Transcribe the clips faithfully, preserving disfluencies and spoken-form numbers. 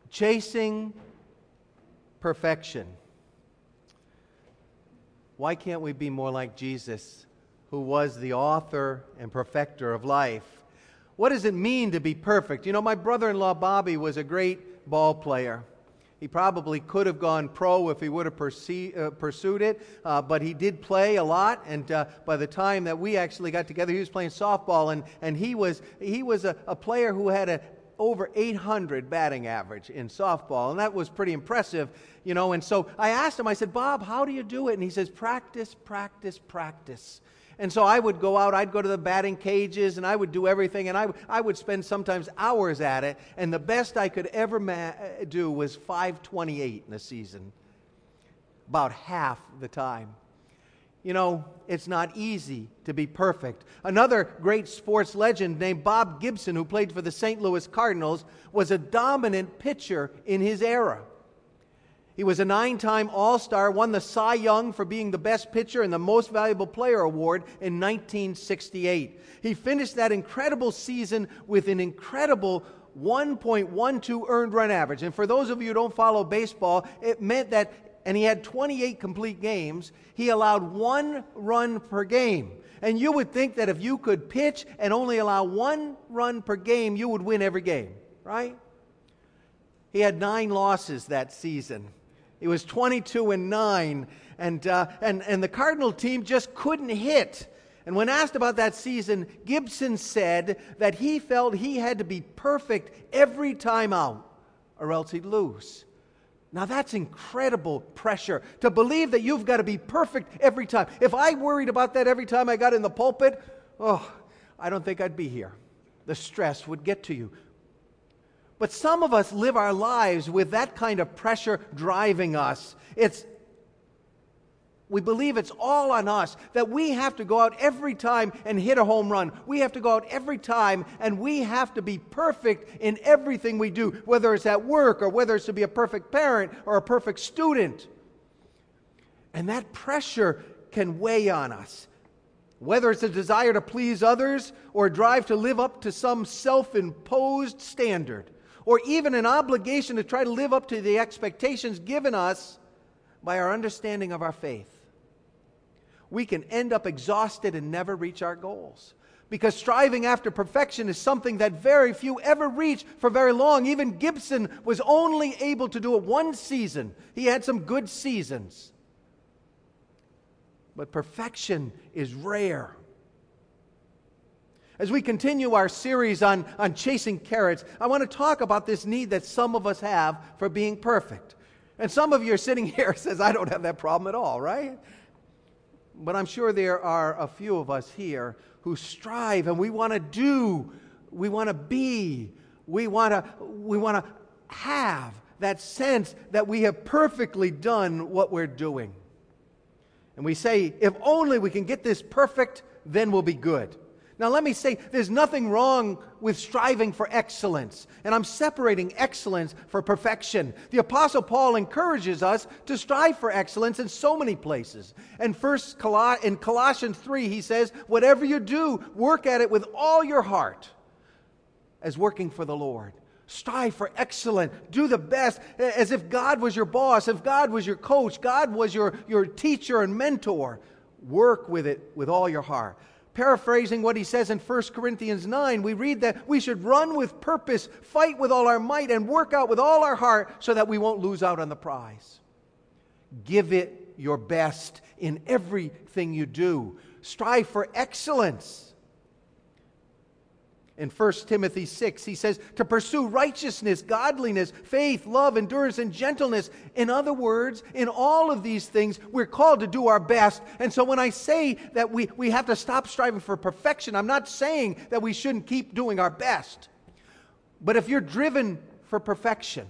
Chasing perfection. Why can't we be more like Jesus, who was the author and perfecter of life? What does it mean to be perfect? You know, my brother-in-law Bobby was a great ball player. He probably could have gone pro if he would have pursued, uh, pursued it, uh, but he did play a lot, and uh, by the time that we actually got together, he was playing softball, and, and he was he was a, a player who had a over eight hundred batting average in softball, and that was pretty impressive, you know. And so I asked him, I said, Bob, how do you do it? And he says, practice, practice, practice. And so I would go out, I'd go to the batting cages, and I would do everything, and I, I would spend sometimes hours at it, and the best I could ever ma- do was five twenty-eight in a season, about half the time. You know, it's not easy to be perfect. Another great sports legend named Bob Gibson, who played for the Saint Louis Cardinals, was a dominant pitcher in his era. He was a nine-time All-Star, won the Cy Young for being the best pitcher and the most valuable player award in nineteen sixty-eight. He finished that incredible season with an incredible one point one two earned run average. And for those of you who don't follow baseball, it meant that, and he had twenty-eight complete games, he allowed one run per game. And you would think that if you could pitch and only allow one run per game, you would win every game, right? He had nine losses that season. It was twenty-two and nine, and, uh, and, and the Cardinal team just couldn't hit. And when asked about that season, Gibson said that he felt he had to be perfect every time out, or else he'd lose. Now that's incredible pressure, to believe that you've got to be perfect every time. If I worried about that every time I got in the pulpit, oh, I don't think I'd be here. The stress would get to you. But some of us live our lives with that kind of pressure driving us. It's, we believe it's all on us, that we have to go out every time and hit a home run. We have to go out every time, and we have to be perfect in everything we do, whether it's at work or whether it's to be a perfect parent or a perfect student. And that pressure can weigh on us. Whether it's a desire to please others or a drive to live up to some self-imposed standard, or even an obligation to try to live up to the expectations given us by our understanding of our faith, we can end up exhausted and never reach our goals. Because striving after perfection is something that very few ever reach for very long. Even Gibson was only able to do it one season. He had some good seasons. But perfection is rare. As we continue our series on, on chasing carrots, I want to talk about this need that some of us have for being perfect. And some of you are sitting here and says, I don't have that problem at all, right? But I'm sure there are a few of us here who strive, and we want to do, we want to be, we want to, we want to have that sense that we have perfectly done what we're doing. And we say, if only we can get this perfect, then we'll be good. Now let me say, there's nothing wrong with striving for excellence. And I'm separating excellence for perfection. The Apostle Paul encourages us to strive for excellence in so many places. And first in Colossians three, he says, whatever you do, work at it with all your heart as working for the Lord. Strive for excellence. Do the best as if God was your boss, if God was your coach, God was your, your teacher and mentor. Work with it with all your heart. Paraphrasing what he says in First Corinthians nine, we read that we should run with purpose, fight with all our might, and work out with all our heart so that we won't lose out on the prize. Give it your best in everything you do. Strive for excellence. In First Timothy six, he says to pursue righteousness, godliness, faith, love, endurance, and gentleness. In other words, in all of these things, we're called to do our best. And so when I say that we, we have to stop striving for perfection, I'm not saying that we shouldn't keep doing our best. But if you're driven for perfection,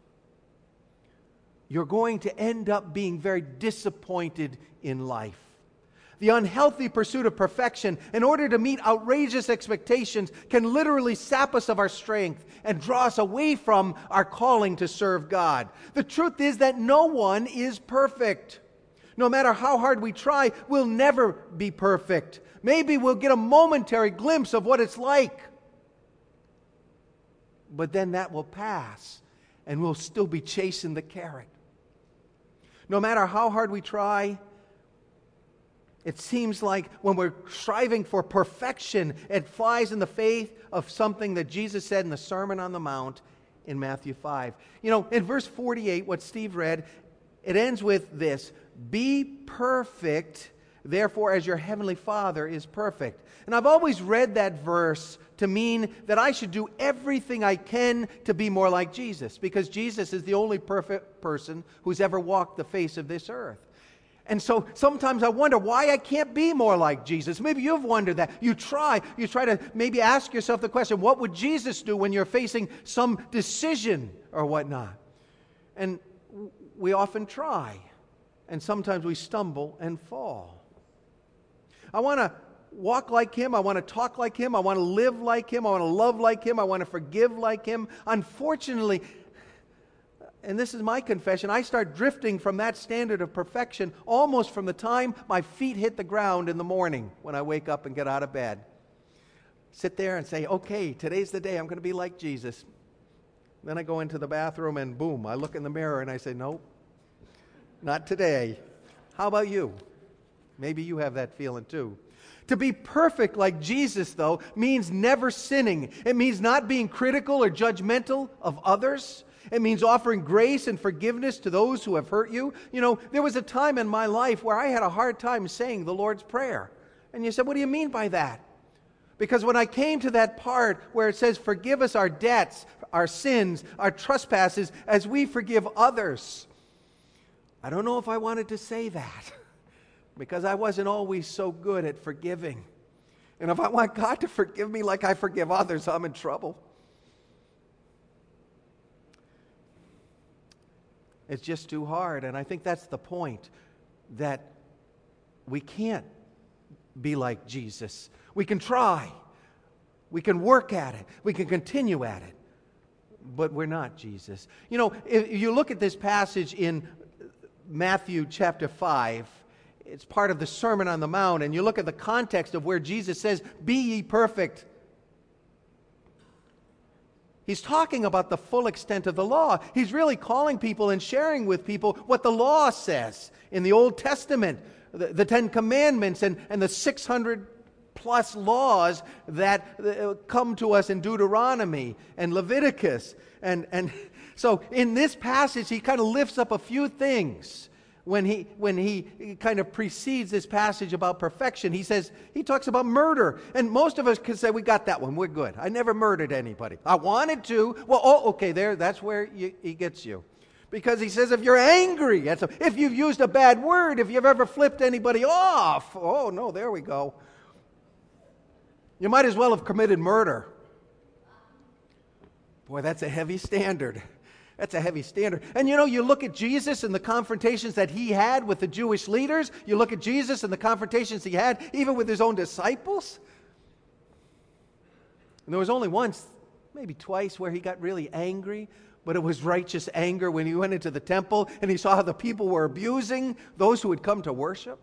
you're going to end up being very disappointed in life. The unhealthy pursuit of perfection, in order to meet outrageous expectations, can literally sap us of our strength and draw us away from our calling to serve God. The truth is that no one is perfect. No matter how hard we try, we'll never be perfect. Maybe we'll get a momentary glimpse of what it's like. But then that will pass, and we'll still be chasing the carrot. No matter how hard we try, it seems like when we're striving for perfection, it flies in the face of something that Jesus said in the Sermon on the Mount in Matthew five. You know, in verse forty-eight, what Steve read, it ends with this: be perfect, therefore, as your heavenly Father is perfect. And I've always read that verse to mean that I should do everything I can to be more like Jesus, because Jesus is the only perfect person who's ever walked the face of this earth. And so sometimes I wonder why I can't be more like Jesus. Maybe you've wondered that. You try, you try to maybe ask yourself the question, what would Jesus do when you're facing some decision or whatnot? And we often try, and sometimes we stumble and fall. I want to walk like Him. I want to talk like Him. I want to live like Him. I want to love like Him. I want to forgive like Him. Unfortunately, and this is my confession, I start drifting from that standard of perfection almost from the time my feet hit the ground in the morning when I wake up and get out of bed. Sit there and say, okay, today's the day I'm going to be like Jesus. Then I go into the bathroom and boom, I look in the mirror and I say, nope, not today. How about you? Maybe you have that feeling too. To be perfect like Jesus, though, means never sinning. It means not being critical or judgmental of others. It means offering grace and forgiveness to those who have hurt you. You know, there was a time in my life where I had a hard time saying the Lord's Prayer. And you said, what do you mean by that? Because when I came to that part where it says, forgive us our debts, our sins, our trespasses, as we forgive others, I don't know if I wanted to say that, because I wasn't always so good at forgiving. And if I want God to forgive me like I forgive others, I'm in trouble. It's just too hard. And I think that's the point, that we can't be like Jesus. We can try. We can work at it. We can continue at it. But we're not Jesus. You know, if you look at this passage in Matthew chapter five, it's part of the Sermon on the Mount, and you look at the context of where Jesus says, be ye perfect. He's talking about the full extent of the law. He's really calling people and sharing with people what the law says in the Old Testament, the, the Ten Commandments and, and the six hundred plus laws that uh, come to us in Deuteronomy and Leviticus. And, and so in this passage, he kind of lifts up a few things. When he when he kind of precedes this passage about perfection, he says, he talks about murder. And most of us can say, we got that one, we're good. I never murdered anybody. I wanted to. Well, oh, okay, there, that's where you, he gets you. Because he says, if you're angry, if you've used a bad word, if you've ever flipped anybody off, oh, no, there we go. You might as well have committed murder. Boy, that's a heavy standard. That's a heavy standard. And you know, you look at Jesus and the confrontations that he had with the Jewish leaders. You look at Jesus and the confrontations he had even with his own disciples. And there was only once, maybe twice, where he got really angry. But it was righteous anger when he went into the temple and he saw how the people were abusing those who had come to worship.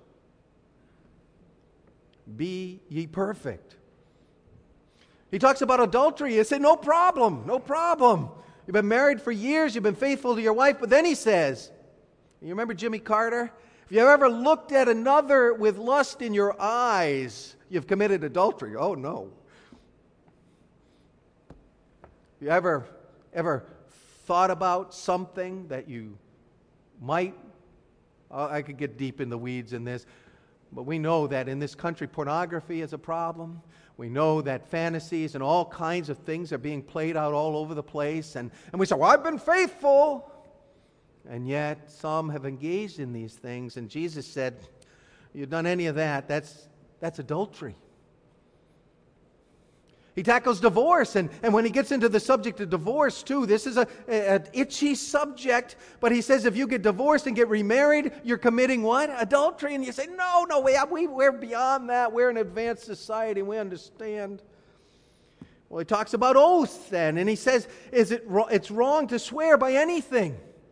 Be ye perfect. He talks about adultery. He said, no problem, no problem. You've been married for years, you've been faithful to your wife, but then he says, you remember Jimmy Carter? If you ever looked at another with lust in your eyes, you've committed adultery. Oh, no. You ever, ever thought about something that you might, uh, I could get deep in the weeds in this, but we know that in this country pornography is a problem. We know that fantasies and all kinds of things are being played out all over the place. And, and we say, well, I've been faithful. And yet some have engaged in these things. And Jesus said, you've done any of that, that's, that's adultery. He tackles divorce, and, and when he gets into the subject of divorce too, this is a, an itchy subject, but he says if you get divorced and get remarried, you're committing what? Adultery. And you say, no, no, we, we, we're beyond that. We're an advanced society, we understand. Well, he talks about oaths then, and he says is it it's wrong to swear by anything.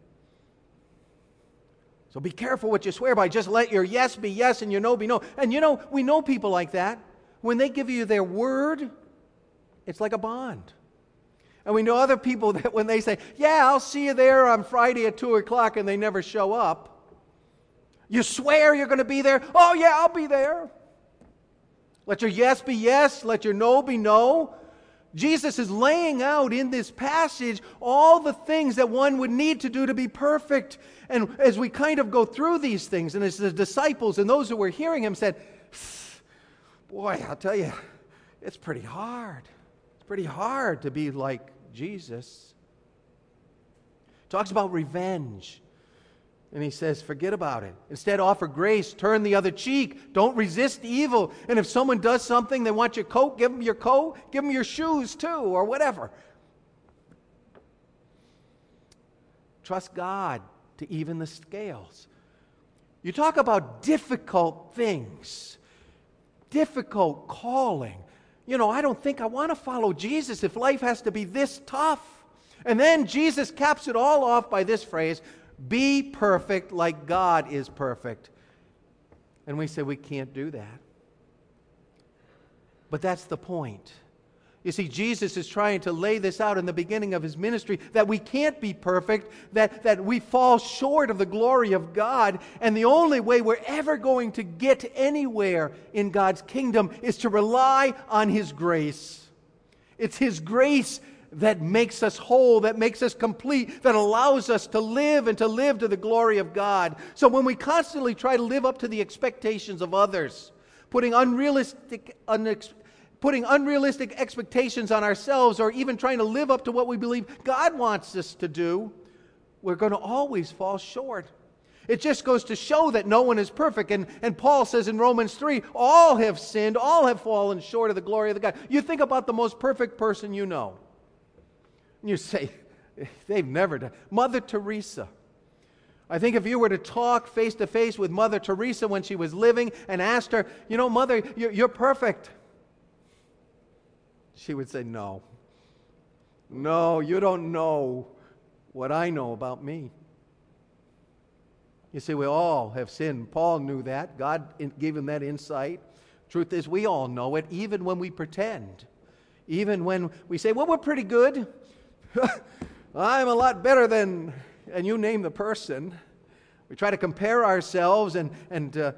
So be careful what you swear by. Just let your yes be yes and your no be no. And you know, we know people like that. When they give you their word, it's like a bond. And we know other people that when they say, yeah, I'll see you there on Friday at two o'clock, and they never show up. You swear you're going to be there? Oh, yeah, I'll be there. Let your yes be yes. Let your no be no. Jesus is laying out in this passage all the things that one would need to do to be perfect. And as we kind of go through these things, and as the disciples and those who were hearing him said, boy, I'll tell you, it's pretty hard. It's pretty hard to be like Jesus. Talks about revenge. And he says, forget about it. Instead, offer grace. Turn the other cheek. Don't resist evil. And if someone does something, they want your coat, give them your coat. Give them your shoes too, or whatever. Trust God to even the scales. You talk about difficult things. Difficult calling. You know, I don't think I want to follow Jesus if life has to be this tough. And then Jesus caps it all off by this phrase, be perfect like God is perfect. And we say we can't do that. But that's the point. You see, Jesus is trying to lay this out in the beginning of his ministry, that we can't be perfect, that, that we fall short of the glory of God, and the only way we're ever going to get anywhere in God's kingdom is to rely on his grace. It's his grace that makes us whole, that makes us complete, that allows us to live and to live to the glory of God. So when we constantly try to live up to the expectations of others, putting unrealistic, unex- putting unrealistic expectations on ourselves, or even trying to live up to what we believe God wants us to do, we're going to always fall short. It just goes to show that no one is perfect. And, and Paul says in Romans three, all have sinned, all have fallen short of the glory of the God. You think about the most perfect person you know. You say, they've never done. Mother Teresa. I think if you were to talk face to face with Mother Teresa when she was living and asked her, you know, Mother, you're, you're perfect. She would say, no. No, you don't know what I know about me. You see, we all have sinned. Paul knew that. God gave him that insight. Truth is, we all know it, even when we pretend. Even when we say, well, we're pretty good. I'm a lot better than, and you name the person. We try to compare ourselves, and, and uh,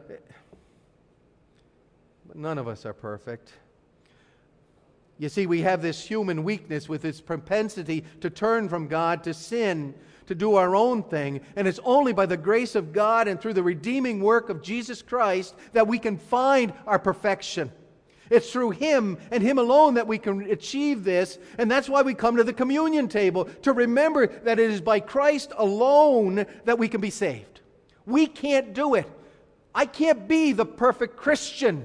but none of us are perfect. You see, we have this human weakness with its propensity to turn from God, to sin, to do our own thing. And it's only by the grace of God and through the redeeming work of Jesus Christ that we can find our perfection. It's through him and him alone that we can achieve this. And that's why we come to the communion table, to remember that it is by Christ alone that we can be saved. We can't do it. I can't be the perfect Christian.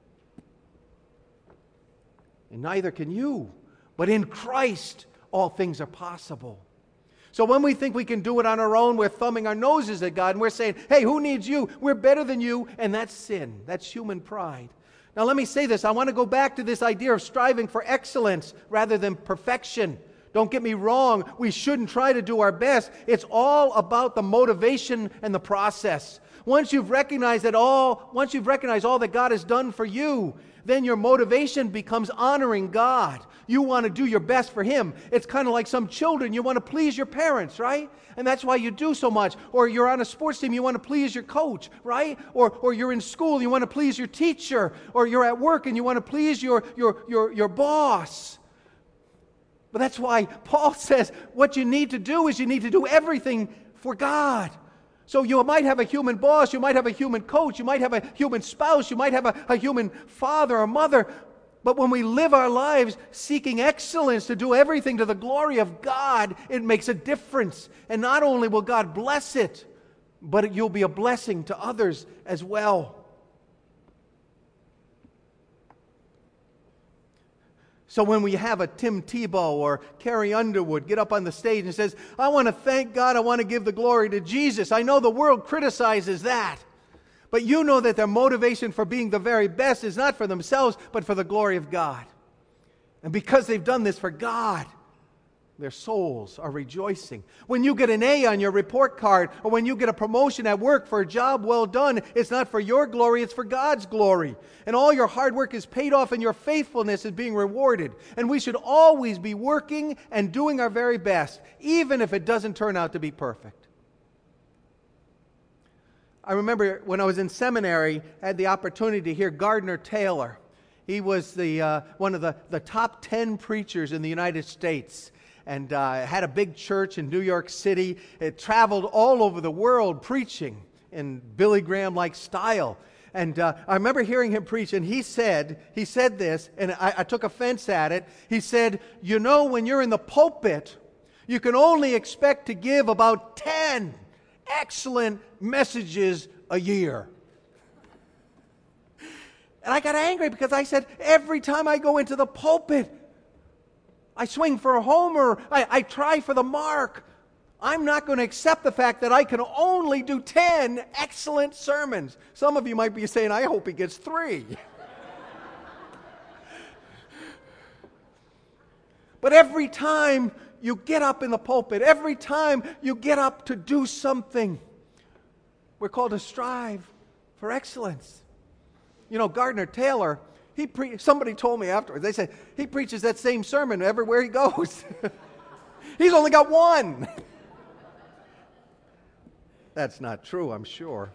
And neither can you. But in Christ, all things are possible. So when we think we can do it on our own, we're thumbing our noses at God and we're saying, hey, who needs you? We're better than you. And that's sin. That's human pride. Now let me say this. I want to go back to this idea of striving for excellence rather than perfection. Don't get me wrong. We shouldn't try to do our best. It's all about the motivation and the process. Once you've recognized that all, once you've recognized all that God has done for you, then your motivation becomes honoring God. You want to do your best for him. It's kind of like some children. You want to please your parents, right? And that's why you do so much. Or you're on a sports team, you want to please your coach, right? Or or you're in school, you want to please your teacher. Or you're at work and you want to please your your your, your boss. But that's why Paul says what you need to do is you need to do everything for God. So you might have a human boss, you might have a human coach, you might have a human spouse, you might have a, a human father or mother. But when we live our lives seeking excellence to do everything to the glory of God, it makes a difference. And not only will God bless it, but you'll be a blessing to others as well. So when we have a Tim Tebow or Carrie Underwood get up on the stage and says, I want to thank God, I want to give the glory to Jesus. I know the world criticizes that. But you know that their motivation for being the very best is not for themselves, but for the glory of God. And because they've done this for God, Their souls are rejoicing. When you get an A on your report card, or when you get a promotion at work for a job well done, it's not for your glory, it's for God's glory. And all your hard work is paid off and your faithfulness is being rewarded. And we should always be working and doing our very best, even if it doesn't turn out to be perfect. I remember when I was in seminary, I had the opportunity to hear Gardner Taylor. He was the uh, one of the, the top ten preachers in the United States. And uh, had a big church in New York City. It traveled all over the world preaching in Billy Graham-like style. And uh, I remember hearing him preach, and he said, he said this, and I, I took offense at it. He said, you know, when you're in the pulpit, you can only expect to give about ten excellent messages a year. And I got angry because I said, every time I go into the pulpit, I swing for a homer. I, I try for the mark. I'm not going to accept the fact that I can only do ten excellent sermons. Some of you might be saying, I hope he gets three. But every time you get up in the pulpit, every time you get up to do something, we're called to strive for excellence. You know, Gardner Taylor, He pre- somebody told me afterwards, they said, he preaches that same sermon everywhere he goes. He's only got one. That's not true, I'm sure.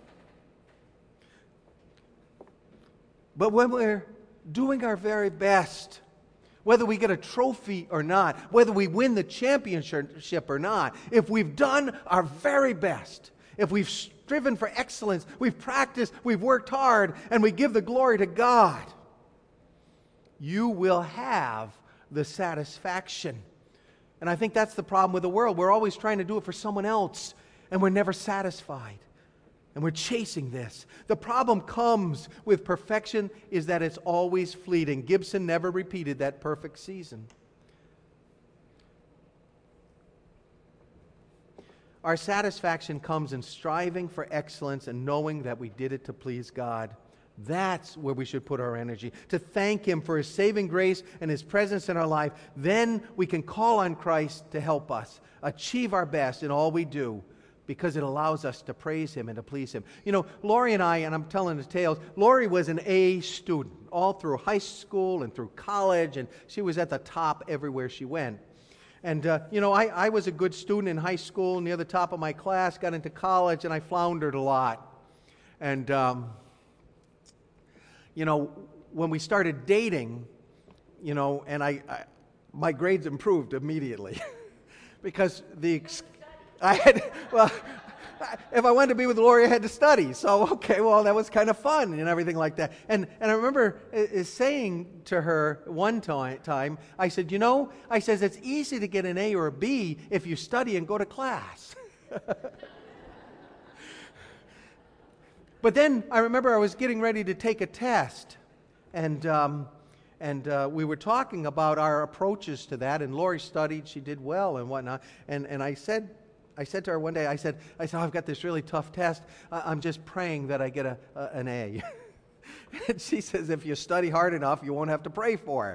But when we're doing our very best, whether we get a trophy or not, whether we win the championship or not, if we've done our very best, if we've striven for excellence, we've practiced, we've worked hard, and we give the glory to God, you will have the satisfaction. And I think that's the problem with the world. We're always trying to do it for someone else, and we're never satisfied. And we're chasing this. The problem comes with perfection is that it's always fleeting. Gibson never repeated that perfect season. Our satisfaction comes in striving for excellence and knowing that we did it to please God. That's where we should put our energy, to thank Him for His saving grace and His presence in our life. Then we can call on Christ to help us achieve our best in all we do, because it allows us to praise Him and to please Him. You know, Lori and I, and I'm telling the tales, Lori was an A student all through high school and through college, and she was at the top everywhere she went. And, uh, you know, I, I was a good student in high school, near the top of my class, got into college, and I floundered a lot. And, um, you know, when we started dating, you know, and I, I my grades improved immediately. Because the, I had, well, if I wanted to be with Lori, I had to study. So, okay, well, that was kind of fun and everything like that. And and I remember uh, saying to her one time, time, I said, you know, I says, it's easy to get an A or a B if you study and go to class. But then I remember I was getting ready to take a test, and um, and uh, we were talking about our approaches to that, and Lori studied, she did well and whatnot, and, and I said, I said to her one day, I said, I said, oh, I've got this really tough test, I, I'm just praying that I get a, a, an A. And she says, if you study hard enough, you won't have to pray for it.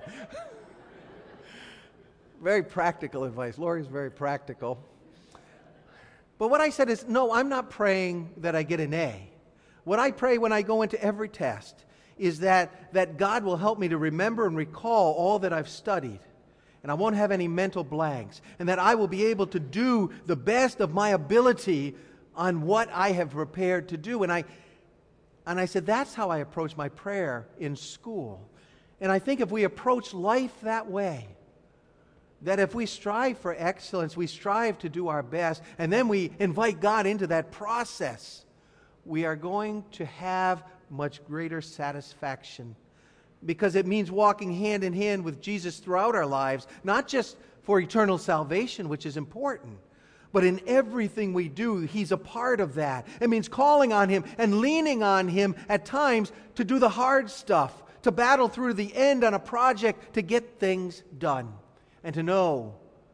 Very practical advice. Lori's very practical. But what I said is, no, I'm not praying that I get an A. What I pray when I go into every test is that, that God will help me to remember and recall all that I've studied. And I won't have any mental blanks. And that I will be able to do the best of my ability on what I have prepared to do. And I, and I said, that's how I approach my prayer in school. And I think if we approach life that way, that if we strive for excellence, we strive to do our best, and then we invite God into that process, we are going to have much greater satisfaction, because it means walking hand in hand with Jesus throughout our lives, not just for eternal salvation, which is important, but in everything we do, He's a part of that. It means calling on Him and leaning on Him at times to do the hard stuff, to battle through to the end on a project to get things done, and to know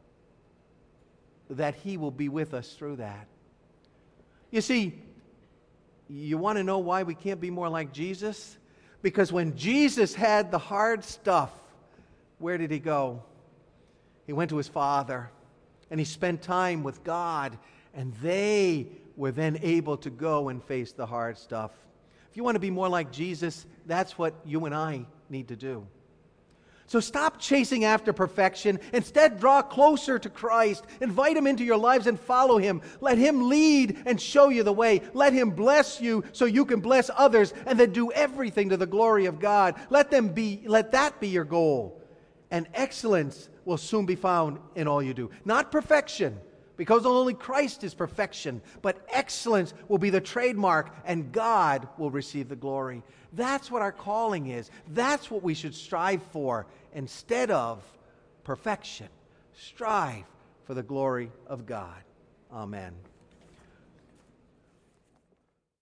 that He will be with us through that. You see, you want to know why we can't be more like Jesus? Because when Jesus had the hard stuff, where did He go? He went to His Father. and he spent time with God, and they were then able to go and face the hard stuff. If you want to be more like Jesus, that's what you and I need to do. So stop chasing after perfection. Instead, draw closer to Christ. Invite him into your lives and follow him. Let him lead and show you the way. Let him bless you so you can bless others, and then do everything to the glory of God. Let them be, let that be your goal. And excellence will soon be found in all you do. Not perfection, because only Christ is perfection, but excellence will be the trademark, and God will receive the glory. That's what our calling is. That's what we should strive for instead of perfection. Strive for the glory of God. Amen.